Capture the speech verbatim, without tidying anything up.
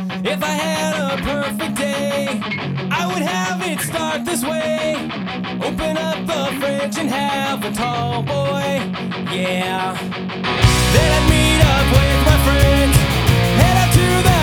If I had a perfect day, I would have it start this way. Open up the fridge and have a tall boy, yeah. Then I'd meet up with my friends, head out to the